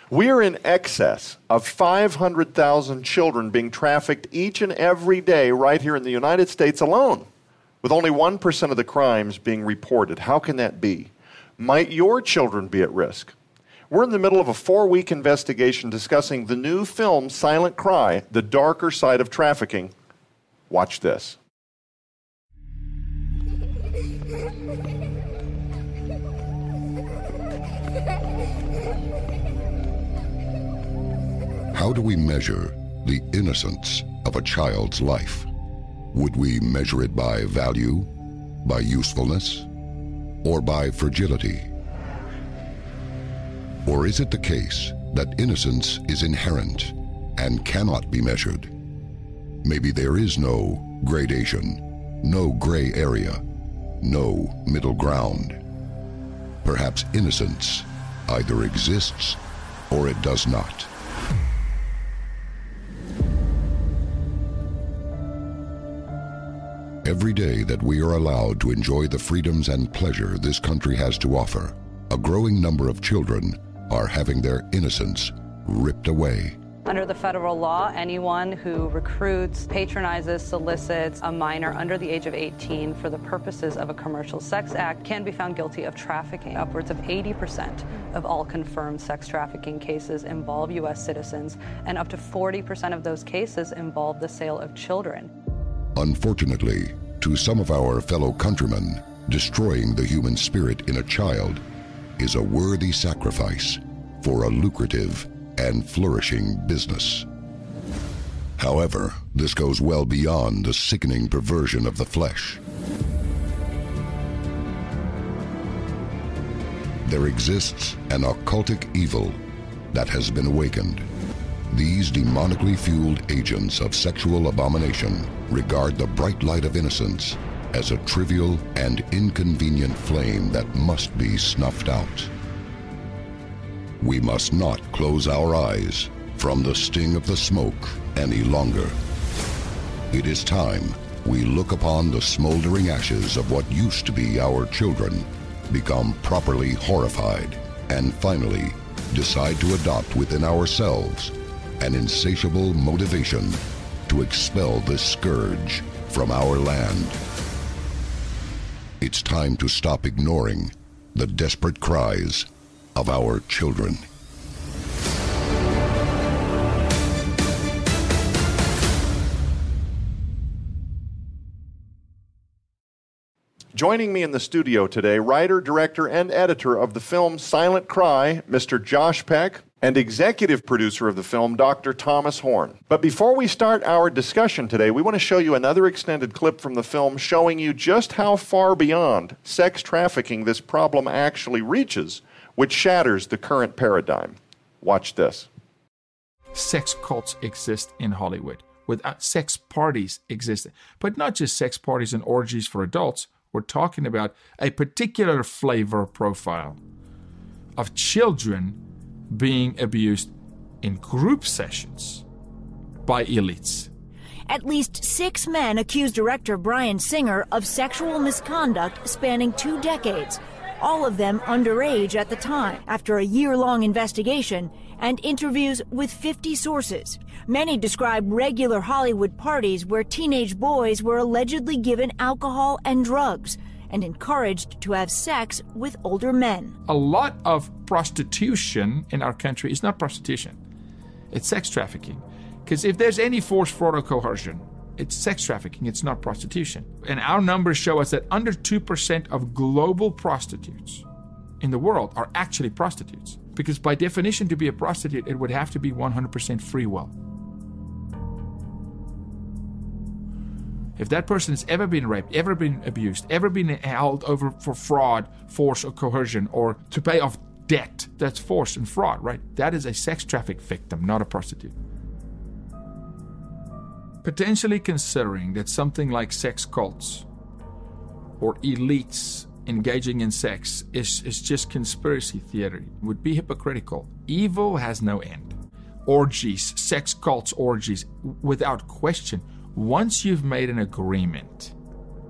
We're in excess of 500,000 children being trafficked each and every day right here in the United States alone, with only 1% of the crimes being reported. How can that be? Might your children be at risk? We're in the middle of a 4-week investigation discussing the new film Silent Cry, The Darker Side of Trafficking. Watch this. How do we measure the innocence of a child's life? Would we measure it by value, by usefulness, or by fragility? Or is it the case that innocence is inherent and cannot be measured? Maybe there is no gradation, no gray area, no middle ground. Perhaps innocence either exists or it does not. Every day that we are allowed to enjoy the freedoms and pleasure this country has to offer, a growing number of children are having their innocence ripped away. Under the federal law, anyone who recruits, patronizes, solicits a minor under the age of 18 for the purposes of a commercial sex act can be found guilty of trafficking. Upwards of 80% of all confirmed sex trafficking cases involve U.S. citizens, and up to 40% of those cases involve the sale of children. Unfortunately, to some of our fellow countrymen, destroying the human spirit in a child is a worthy sacrifice for a lucrative and flourishing business. However, this goes well beyond the sickening perversion of the flesh. There exists an occultic evil that has been awakened. These demonically fueled agents of sexual abomination regard the bright light of innocence as a trivial and inconvenient flame that must be snuffed out. We must not close our eyes from the sting of the smoke any longer. It is time we look upon the smoldering ashes of what used to be our children, become properly horrified, and finally decide to adopt within ourselves an insatiable motivation to expel this scourge from our land. It's time to stop ignoring the desperate cries of our children. Joining me in the studio today, writer, director, and editor of the film Silent Cry, Mr. Josh Peck, and executive producer of the film, Dr. Thomas Horn. But before we start our discussion today, we want to show you another extended clip from the film showing you just how far beyond sex trafficking this problem actually reaches, which shatters the current paradigm. Watch this. Sex cults exist in Hollywood. Sex parties exist. But not just sex parties and orgies for adults. We're talking about a particular flavor profile of children being abused in group sessions by elites. At least 6 men accused director Bryan Singer of sexual misconduct spanning 2 decades, all of them underage at the time. After a year-long investigation and interviews with 50 sources, many described regular Hollywood parties where teenage boys were allegedly given alcohol and drugs and encouraged to have sex with older men. A lot of prostitution in our country is not prostitution. It's sex trafficking. Because if there's any force, fraud, or coercion, it's sex trafficking, it's not prostitution. And our numbers show us that under 2% of global prostitutes in the world are actually prostitutes. Because by definition, to be a prostitute, it would have to be 100% free will. If that person has ever been raped, ever been abused, ever been held over for fraud, force, or coercion, or to pay off debt, that's force and fraud, right? That is a sex traffic victim, not a prostitute. Potentially considering that something like sex cults or elites engaging in sex is just conspiracy theory would be hypocritical. Evil has no end. Orgies, sex cults, orgies, without question. Once you've made an agreement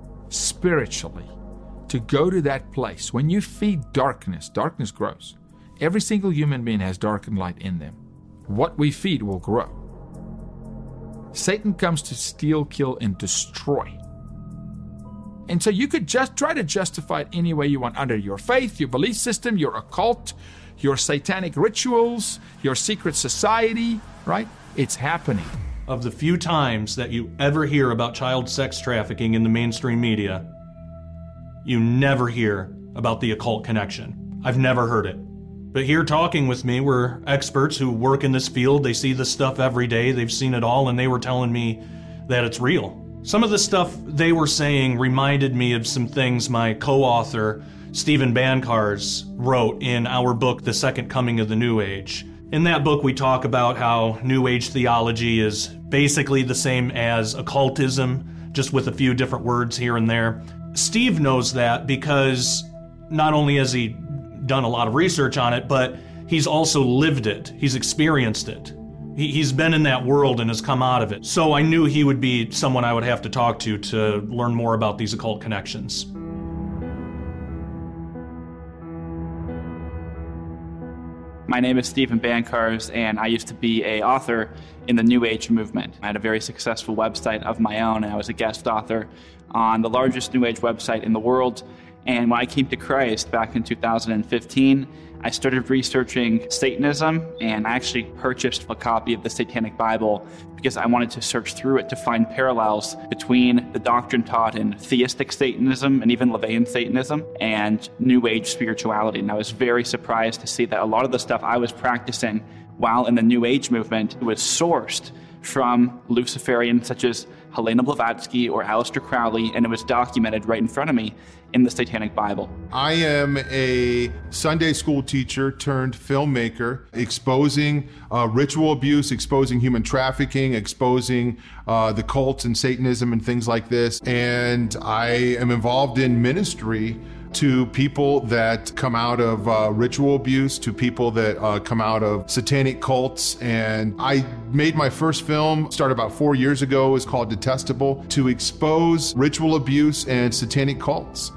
spiritually to go to that place, when you feed darkness, darkness grows. Every single human being has dark and light in them. What we feed will grow. Satan comes to steal, kill, and destroy. And so you could just try to justify it any way you want, under your faith, your belief system, your occult, your satanic rituals, your secret society, right? It's happening. Of the few times that you ever hear about child sex trafficking in the mainstream media, you never hear about the occult connection. I've never heard it. But here talking with me were experts who work in this field. They see this stuff every day. They've seen it all, and they were telling me that it's real. Some of the stuff they were saying reminded me of some things my co-author, Stephen Bancars, wrote in our book, The Second Coming of the New Age. In that book, we talk about how New Age theology is basically the same as occultism, just with a few different words here and there. Steve knows that because not only has he done a lot of research on it, but he's also lived it. He's experienced it. He's been in that world and has come out of it. So I knew he would be someone I would have to talk to learn more about these occult connections. My name is Stephen Bancars, and I used to be an author in the New Age movement. I had a very successful website of my own, and I was a guest author on the largest New Age website in the world. And when I came to Christ back in 2015, I started researching Satanism, and I actually purchased a copy of the Satanic Bible because I wanted to search through it to find parallels between the doctrine taught in theistic Satanism and even LaVeyan Satanism and New Age spirituality. And I was very surprised to see that a lot of the stuff I was practicing while in the New Age movement was sourced from Luciferians such as Helena Blavatsky or Aleister Crowley, and it was documented right in front of me in the Satanic Bible. I am a Sunday school teacher turned filmmaker, exposing ritual abuse, exposing human trafficking, exposing the cults and Satanism and things like this. And I am involved in ministry to people that come out of ritual abuse, to people that come out of satanic cults. And I made my first film, started about 4 years ago. It's called Detestable, to expose ritual abuse and satanic cults.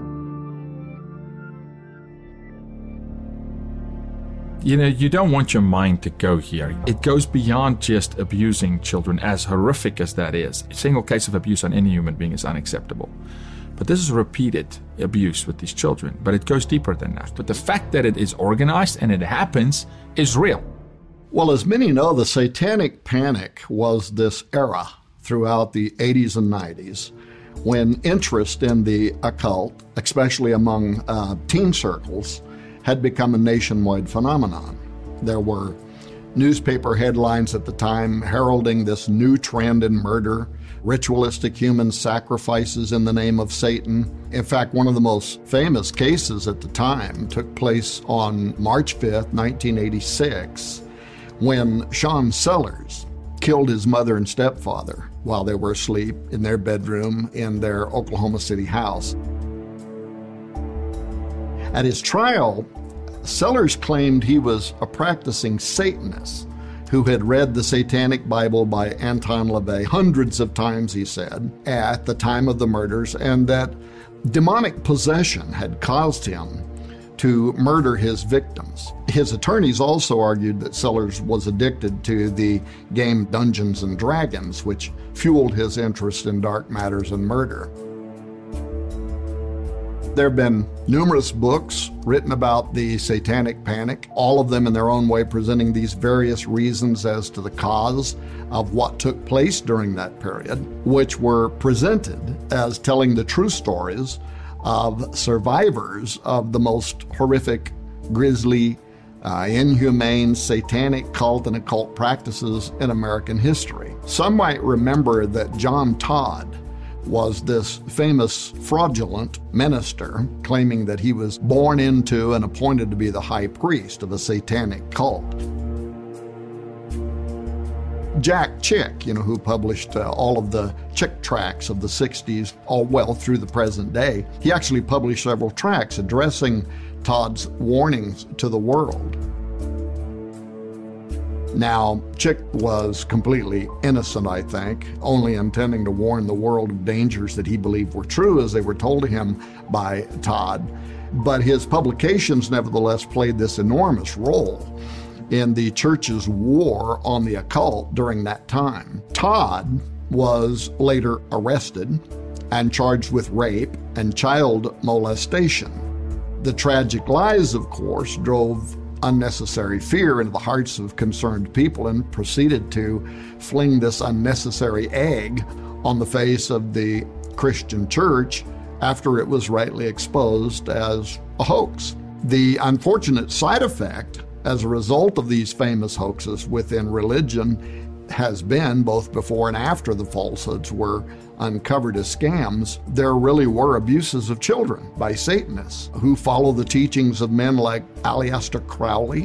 You know, you don't want your mind to go here. It goes beyond just abusing children, as horrific as that is. A single case of abuse on any human being is unacceptable. But this is repeated abuse with these children. But it goes deeper than that. But the fact that it is organized and it happens is real. Well, as many know, the Satanic Panic was this era throughout the 80s and 90s when interest in the occult, especially among teen circles, had become a nationwide phenomenon. There were newspaper headlines at the time heralding this new trend in murder, ritualistic human sacrifices in the name of Satan. In fact, one of the most famous cases at the time took place on March 5th, 1986, when Sean Sellers killed his mother and stepfather while they were asleep in their bedroom in their Oklahoma City house. At his trial, Sellers claimed he was a practicing Satanist who had read the Satanic Bible by Anton LaVey hundreds of times, he said, at the time of the murders, and that demonic possession had caused him to murder his victims. His attorneys also argued that Sellers was addicted to the game Dungeons and Dragons, which fueled his interest in dark matters and murder. There have been numerous books written about the Satanic Panic, all of them in their own way presenting these various reasons as to the cause of what took place during that period, which were presented as telling the true stories of survivors of the most horrific, grisly, inhumane, satanic cult and occult practices in American history. Some might remember that John Todd was this famous fraudulent minister claiming that he was born into and appointed to be the high priest of a satanic cult. Jack Chick, who published all of the Chick tracts of the 60s, all well through the present day, he actually published several tracts addressing Todd's warnings to the world. Now, Chick was completely innocent, I think, only intending to warn the world of dangers that he believed were true as they were told to him by Todd. But his publications nevertheless played this enormous role in the church's war on the occult during that time. Todd was later arrested and charged with rape and child molestation. The tragic lies, of course, drove unnecessary fear into the hearts of concerned people and proceeded to fling this unnecessary egg on the face of the Christian church after it was rightly exposed as a hoax. The unfortunate side effect as a result of these famous hoaxes within religion has been, both before and after the falsehoods were uncovered as scams, there really were abuses of children by Satanists who follow the teachings of men like Aleister Crowley,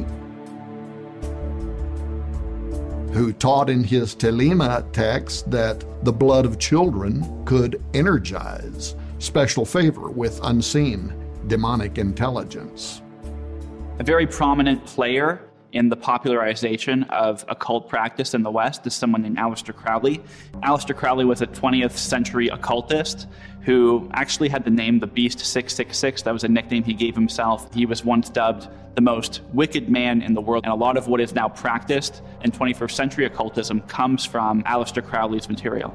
who taught in his Telema text that the blood of children could energize special favor with unseen demonic intelligence. A very prominent player in the popularization of occult practice in the West is someone named Aleister Crowley. Aleister Crowley was a 20th century occultist who actually had the name the Beast 666. That was a nickname he gave himself. He was once dubbed the most wicked man in the world, and a lot of what is now practiced in 21st century occultism comes from Aleister Crowley's material.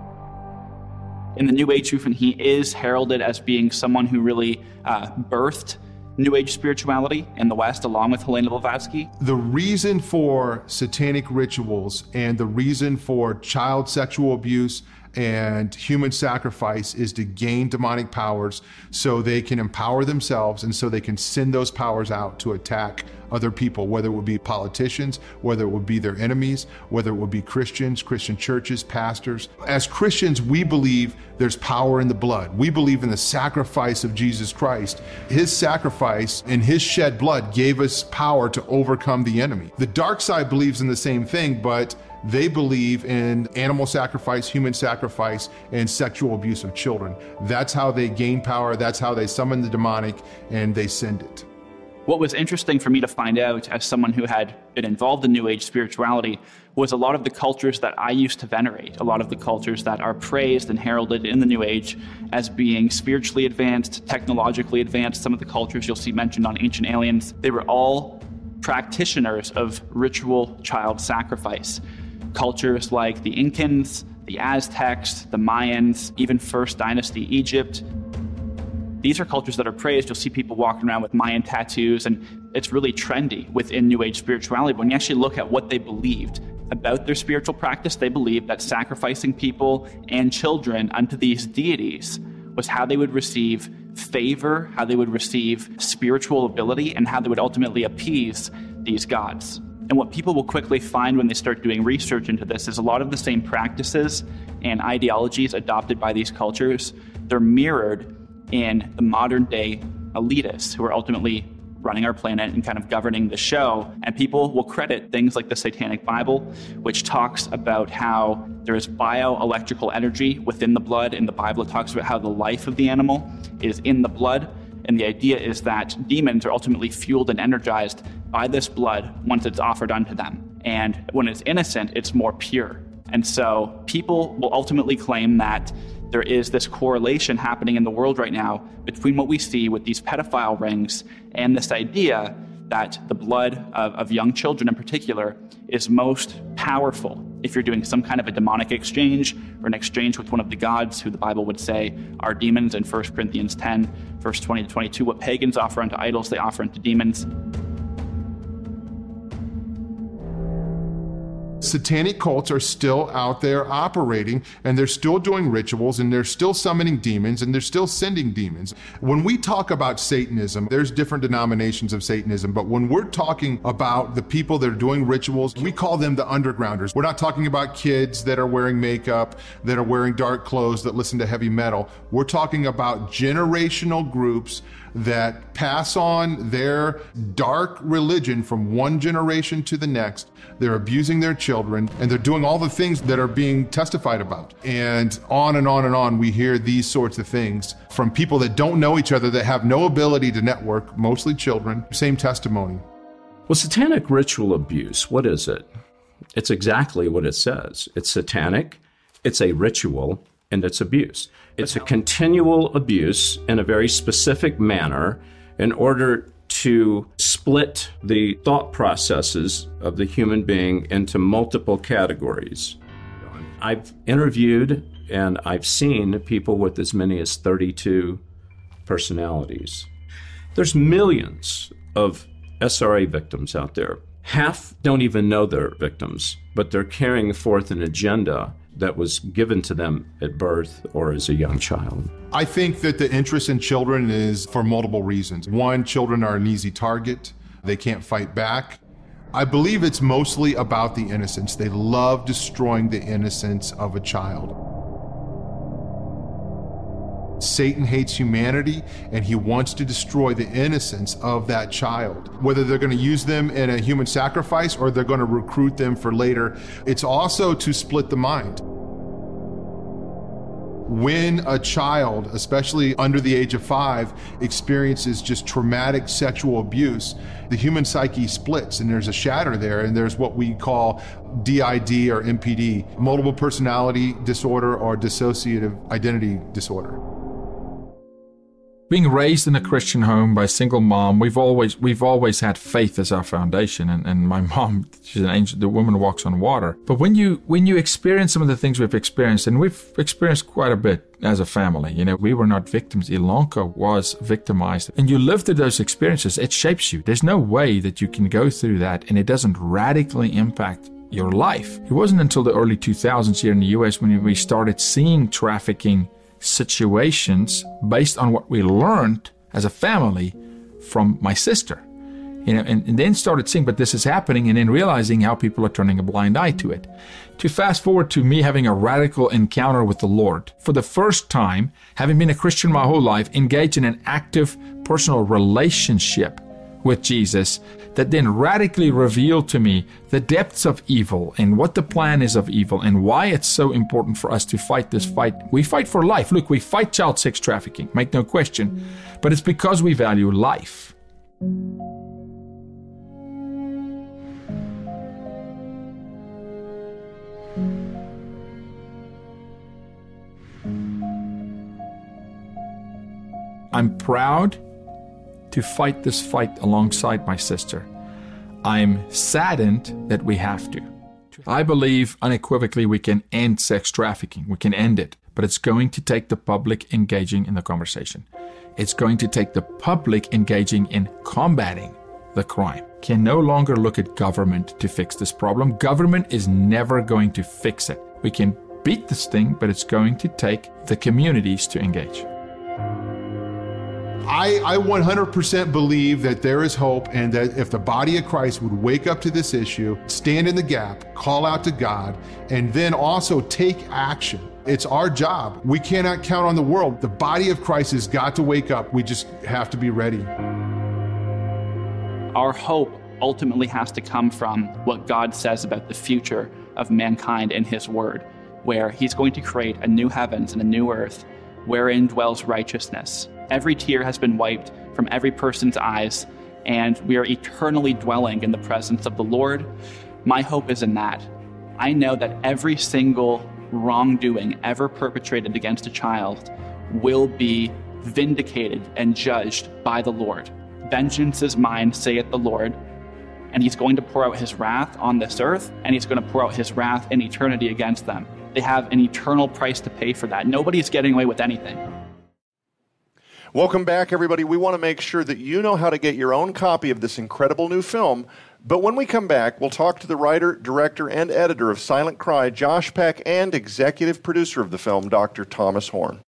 In the New Age movement, he is heralded as being someone who really birthed New Age spirituality in the West, along with Helena Blavatsky. The reason for satanic rituals and the reason for child sexual abuse and human sacrifice is to gain demonic powers so they can empower themselves and so they can send those powers out to attack other people, whether it would be politicians, whether it would be their enemies, whether it would be Christians, Christian churches, pastors. As Christians, we believe there's power in the blood. We believe in the sacrifice of Jesus Christ. His sacrifice and his shed blood gave us power to overcome the enemy. The dark side believes in the same thing, but they believe in animal sacrifice, human sacrifice, and sexual abuse of children. That's how they gain power. That's how they summon the demonic, and they send it. What was interesting for me to find out as someone who had been involved in New Age spirituality was a lot of the cultures that I used to venerate, a lot of the cultures that are praised and heralded in the New Age as being spiritually advanced, technologically advanced. Some of the cultures you'll see mentioned on Ancient Aliens, they were all practitioners of ritual child sacrifice. Cultures like the Incans, the Aztecs, the Mayans, even First Dynasty Egypt. These are cultures that are praised. You'll see people walking around with Mayan tattoos, and it's really trendy within New Age spirituality. But when you actually look at what they believed about their spiritual practice, they believed that sacrificing people and children unto these deities was how they would receive favor, how they would receive spiritual ability, and how they would ultimately appease these gods. And what people will quickly find when they start doing research into this is a lot of the same practices and ideologies adopted by these cultures, they're mirrored in the modern day elitists who are ultimately running our planet and kind of governing the show. And people will credit things like the Satanic Bible, which talks about how there is bioelectrical energy within the blood. In the Bible, it talks about how the life of the animal is in the blood. And the idea is that demons are ultimately fueled and energized by this blood once it's offered unto them. And when it's innocent, it's more pure. And so people will ultimately claim that there is this correlation happening in the world right now between what we see with these pedophile rings and this idea that the blood of young children in particular is most powerful if you're doing some kind of a demonic exchange or an exchange with one of the gods who the Bible would say are demons in 1 Corinthians 10, verse 20 to 22. What pagans offer unto idols, they offer unto demons. Satanic cults are still out there operating, and they're still doing rituals, and they're still summoning demons, and they're still sending demons. When we talk about Satanism, there's different denominations of Satanism, but when we're talking about the people that are doing rituals, we call them the undergrounders. We're not talking about kids that are wearing makeup, that are wearing dark clothes, that listen to heavy metal. We're talking about generational groups that pass on their dark religion from one generation to the next. They're abusing their children, and they're doing all the things that are being testified about. And on and on and on, we hear these sorts of things from people that don't know each other, that have no ability to network, mostly children. Same testimony. Well, satanic ritual abuse, what is it? It's exactly what it says. It's satanic, it's a ritual, and it's abuse. It's a continual abuse in a very specific manner in order to split the thought processes of the human being into multiple categories. I've interviewed and I've seen people with as many as 32 personalities. There's millions of SRA victims out there. Half don't even know they're victims, but they're carrying forth an agenda that was given to them at birth or as a young child. I think that the interest in children is for multiple reasons. One, children are an easy target. They can't fight back. I believe it's mostly about the innocence. They love destroying the innocence of a child. Satan hates humanity, and he wants to destroy the innocence of that child. Whether they're going to use them in a human sacrifice or they're going to recruit them for later, it's also to split the mind. When a child, especially under the age of 5, experiences just traumatic sexual abuse, the human psyche splits and there's a shatter there, and there's what we call DID or MPD, multiple personality disorder or dissociative identity disorder. Being raised in a Christian home by a single mom, we've always had faith as our foundation. And my mom, she's an angel, the woman who walks on water. But when you experience some of the things we've experienced, and we've experienced quite a bit as a family, we were not victims. Ilonka was victimized. And you live through those experiences, it shapes you. There's no way that you can go through that and it doesn't radically impact your life. It wasn't until the early 2000s here in the US when we started seeing trafficking situations based on what we learned as a family from my sister, and then started seeing, but this is happening, and then realizing how people are turning a blind eye to it. To fast forward to me having a radical encounter with the Lord. For the first time, having been a Christian my whole life, engaged in an active personal relationship with Jesus that then radically revealed to me the depths of evil and what the plan is of evil and why it's so important for us to fight this fight. We fight for life. Look, we fight child sex trafficking, make no question, but it's because we value life. I'm proud to fight this fight alongside my sister. I'm saddened that we have to. I believe unequivocally we can end sex trafficking. We can end it. But it's going to take the public engaging in the conversation. It's going to take the public engaging in combating the crime. Can no longer look at government to fix this problem. Government is never going to fix it. We can beat this thing, but it's going to take the communities to engage. I 100% believe that there is hope, and that if the body of Christ would wake up to this issue, stand in the gap, call out to God, and then also take action. It's our job. We cannot count on the world. The body of Christ has got to wake up. We just have to be ready. Our hope ultimately has to come from what God says about the future of mankind in His Word, where He's going to create a new heavens and a new earth wherein dwells righteousness. Every tear has been wiped from every person's eyes, and we are eternally dwelling in the presence of the Lord. My hope is in that. I know that every single wrongdoing ever perpetrated against a child will be vindicated and judged by the Lord. Vengeance is mine, saith the Lord, and He's going to pour out His wrath on this earth, and He's going to pour out His wrath in eternity against them. They have an eternal price to pay for that. Nobody's getting away with anything. Welcome back, everybody. We want to make sure that you know how to get your own copy of this incredible new film. But when we come back, we'll talk to the writer, director, and editor of Silent Cry, Josh Peck, and executive producer of the film, Dr. Thomas Horn.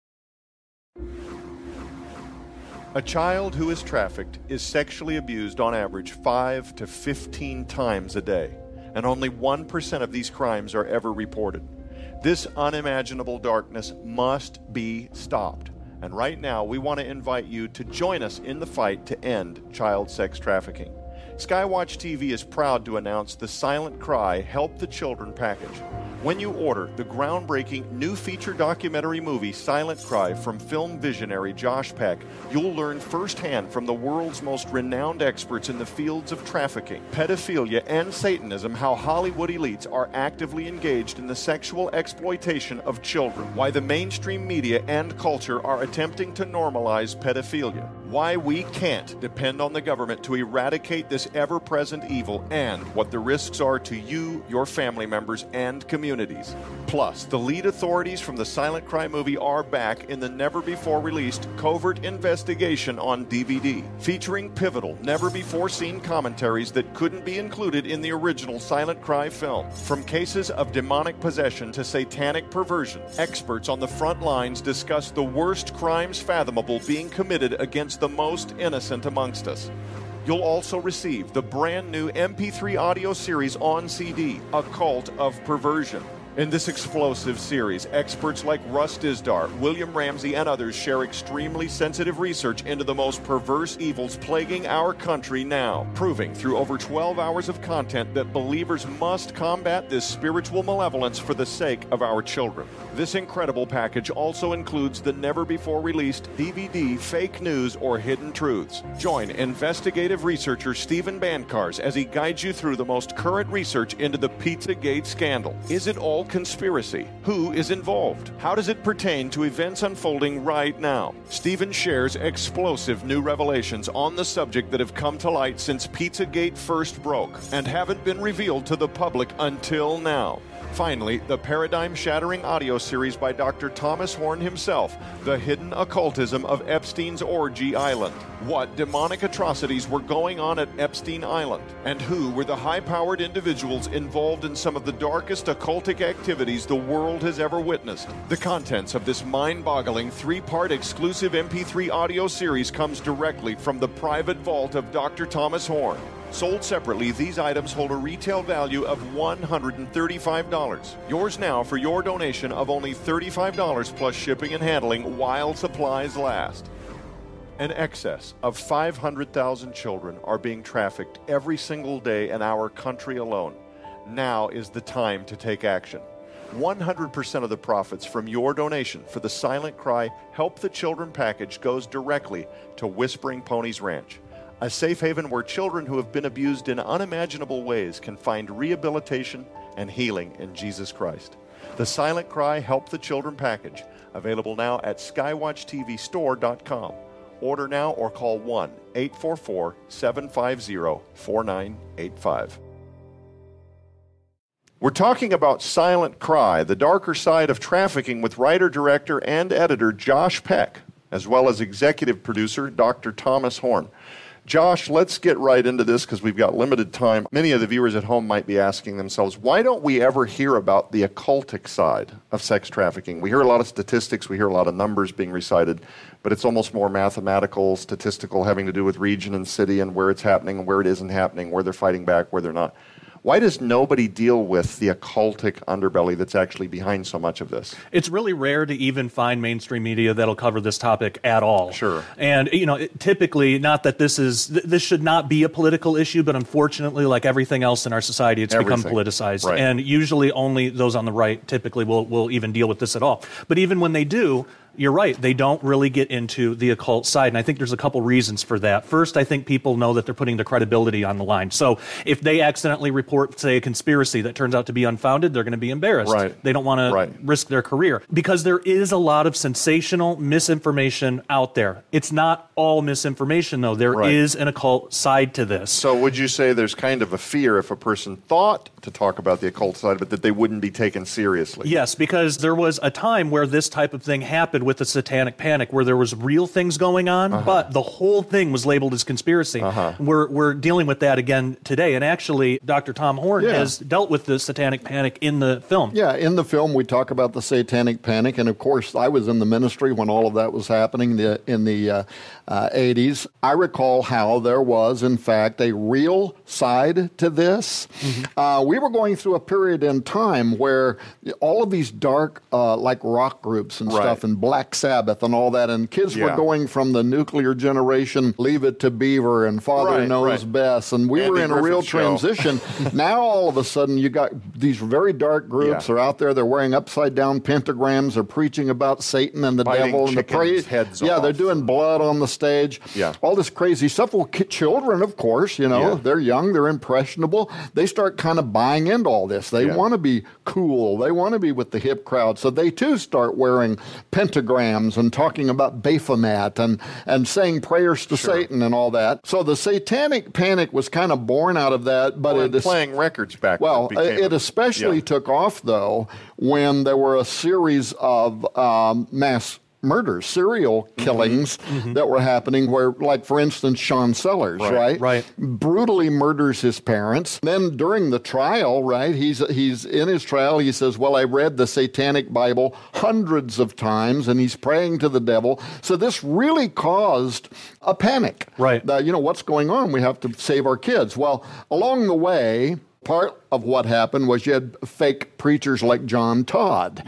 A child who is trafficked is sexually abused on average 5 to 15 times a day, and only 1% of these crimes are ever reported. This unimaginable darkness must be stopped. And right now, we want to invite you to join us in the fight to end child sex trafficking. Skywatch TV is proud to announce the Silent Cry Help the Children package. When you order the groundbreaking new feature documentary movie Silent Cry from film visionary Josh Peck, you'll learn firsthand from the world's most renowned experts in the fields of trafficking, pedophilia, and Satanism how Hollywood elites are actively engaged in the sexual exploitation of children, why the mainstream media and culture are attempting to normalize pedophilia, why we can't depend on the government to eradicate this ever-present evil, and what the risks are to you, your family members, and communities. Plus, the lead authorities from the Silent Cry movie are back in the never-before-released Covert Investigation on DVD, featuring pivotal, never-before-seen commentaries that couldn't be included in the original Silent Cry film. From cases of demonic possession to satanic perversion, experts on the front lines discuss the worst crimes fathomable being committed against the most innocent amongst us. You'll also receive the brand new MP3 audio series on CD, A Cult of Perversion. In this explosive series, experts like Russ Dizdar, William Ramsey, and others share extremely sensitive research into the most perverse evils plaguing our country now, proving through over 12 hours of content that believers must combat this spiritual malevolence for the sake of our children. This incredible package also includes the never-before-released DVD Fake News or Hidden Truths. Join investigative researcher Stephen Bancars as he guides you through the most current research into the Pizzagate scandal. Is it all conspiracy? Who is involved? How does it pertain to events unfolding right now? Stephen shares explosive new revelations on the subject that have come to light since Pizzagate first broke and haven't been revealed to the public until now. Finally, the paradigm-shattering audio series by Dr. Thomas Horn himself, The Hidden Occultism of Epstein's Orgy Island. What demonic atrocities were going on at Epstein Island? And who were the high-powered individuals involved in some of the darkest occultic activities the world has ever witnessed? The contents of this mind-boggling 3-part exclusive MP3 audio series comes directly from the private vault of Dr. Thomas Horn. Sold separately, these items hold a retail value of $135. Yours now for your donation of only $35 plus shipping and handling while supplies last. An excess of 500,000 children are being trafficked every single day in our country alone. Now is the time to take action. 100% of the profits from your donation for the Silent Cry Help the Children package goes directly to Whispering Ponies Ranch, a safe haven where children who have been abused in unimaginable ways can find rehabilitation and healing in Jesus Christ. The Silent Cry Help the Children package, available now at skywatchtvstore.com. Order now or call 1-844-750-4985. We're talking about Silent Cry, the darker side of trafficking, with writer, director, and editor Josh Peck, as well as executive producer Dr. Thomas Horn. Josh, let's get right into this because we've got limited time. Many of the viewers at home might be asking themselves, why don't we ever hear about the occultic side of sex trafficking? We hear a lot of statistics, we hear a lot of numbers being recited, but it's almost more mathematical, statistical, having to do with region and city and where it's happening and where it isn't happening, where they're fighting back, where they're not. Why does nobody deal with the occultic underbelly that's actually behind so much of this? It's really rare to even find mainstream media that'll cover this topic at all. Sure. And, typically, not that this should not be a political issue, but unfortunately, like everything else in our society, it's become politicized. Right. And usually only those on the right typically will even deal with this at all. But even when they do, you're right, they don't really get into the occult side, and I think there's a couple reasons for that. First, I think people know that they're putting their credibility on the line. So if they accidentally report, say, a conspiracy that turns out to be unfounded, they're going to be embarrassed. Right. They don't want to risk their career. Because there is a lot of sensational misinformation out there. It's not all misinformation, though. There is an occult side to this. So would you say there's kind of a fear if a person thought to talk about the occult side, but that they wouldn't be taken seriously? Yes, because there was a time where this type of thing happened with the Satanic Panic, where there was real things going on, but the whole thing was labeled as conspiracy. We're dealing with that again today, and actually, Dr. Tom Horn has dealt with the Satanic Panic in the film. Yeah, in the film, we talk about the Satanic Panic, and of course, I was in the ministry when all of that was happening in the 80s. I recall how there was, in fact, a real side to this. We were going through a period in time where all of these dark, like rock groups and stuff, and Black Sabbath and all that, and kids were going from the nuclear generation, Leave It to Beaver and Father Knows Best, and we were in a real transition. Now all of a sudden you got these very dark groups are out there, they're wearing upside down pentagrams, they're preaching about Satan and the devil and the praise. They're doing blood on the stage. All this crazy stuff. Well, children, of course, they're young, they're impressionable. They start kind of buying into all this. They want to be cool. They want to be with the hip crowd. So they too start wearing pentagrams and talking about Baphomet and saying prayers to Satan and all that. So the satanic panic was kind of born out of that. But playing records back then. Well, it especially took off, though, when there were a series of mass murders, serial killings that were happening where, like, for instance, Sean Sellers, right? Brutally murders his parents. Then during the trial, he's in his trial, he says, well, I read the Satanic Bible hundreds of times, and he's praying to the devil. So this really caused a panic. What's going on? We have to save our kids. Well, along the way, part of what happened was you had fake preachers like John Todd,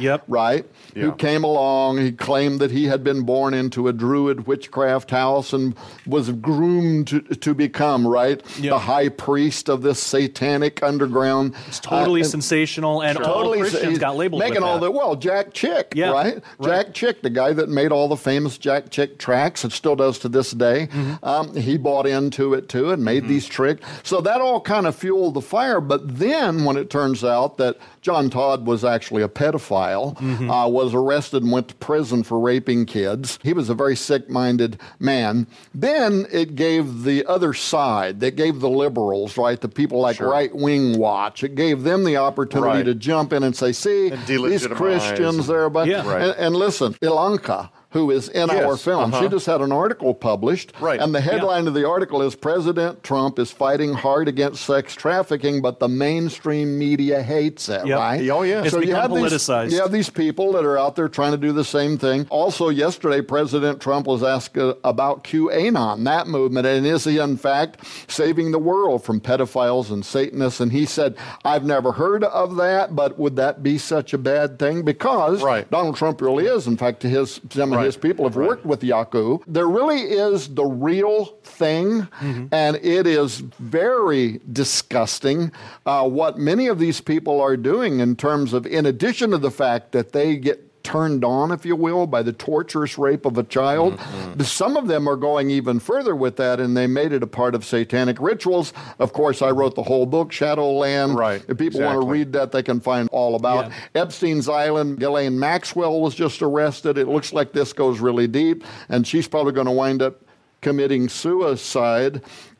who came along. He claimed that he had been born into a Druid witchcraft house and was groomed to become, the high priest of this satanic underground. It's totally sensational, and all Christians got labeled with that. Jack Chick, Jack Chick, the guy that made all the famous Jack Chick tracks and still does to this day, he bought into it too and made these tricks. So that all kind of fueled the fire, but then when it turns out that John Todd was actually a pedophile, was arrested and went to prison for raping kids. He was a very sick-minded man. Then it gave the other side, that gave the liberals, the people like Right Wing Watch, it gave them the opportunity to jump in and say, see, these Christians, they're about... And listen, Ilanka, who is in our film. She just had an article published, and the headline of the article is, President Trump is fighting hard against sex trafficking, but the mainstream media hates it, It's so become politicized. You have these people that are out there trying to do the same thing. Also, yesterday, President Trump was asked about QAnon, that movement, and is he, in fact, saving the world from pedophiles and Satanists? And he said, I've never heard of that, but would that be such a bad thing? Because Donald Trump really is. In fact, some of his people have worked with Yaku. There really is the real thing, and it is very disgusting what many of these people are doing in terms of, in addition to the fact that they get turned on, if you will, by the torturous rape of a child. Some of them are going even further with that, and they made it a part of satanic rituals. Of course, I wrote the whole book, Shadowland. If people want to read that, they can find all about Epstein's Island. Ghislaine Maxwell was just arrested. It looks like this goes really deep, and she's probably going to wind up committing suicide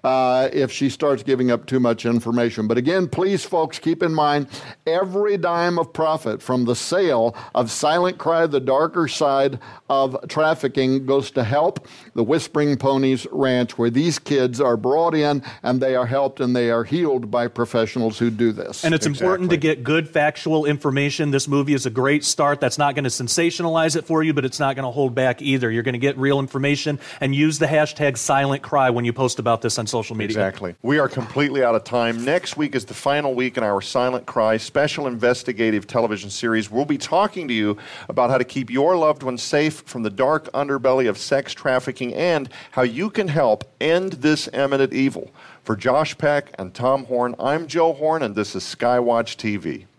if she starts giving up too much information. But again, please, folks, keep in mind, every dime of profit from the sale of Silent Cry, The Darker Side of Trafficking, goes to help the Whispering Ponies Ranch, where these kids are brought in and they are helped and they are healed by professionals who do this. And it's important to get good factual information. This movie is a great start. That's not going to sensationalize it for you, but it's not going to hold back either. You're going to get real information, and use the hashtag Silent Cry when you post about this on social media. Exactly. We are completely out of time. Next week is the final week in our Silent Cry special investigative television series. We'll be talking to you about how to keep your loved ones safe from the dark underbelly of sex trafficking and how you can help end this imminent evil. For Josh Peck and Tom Horn, I'm Joe Horn, and this is Skywatch TV.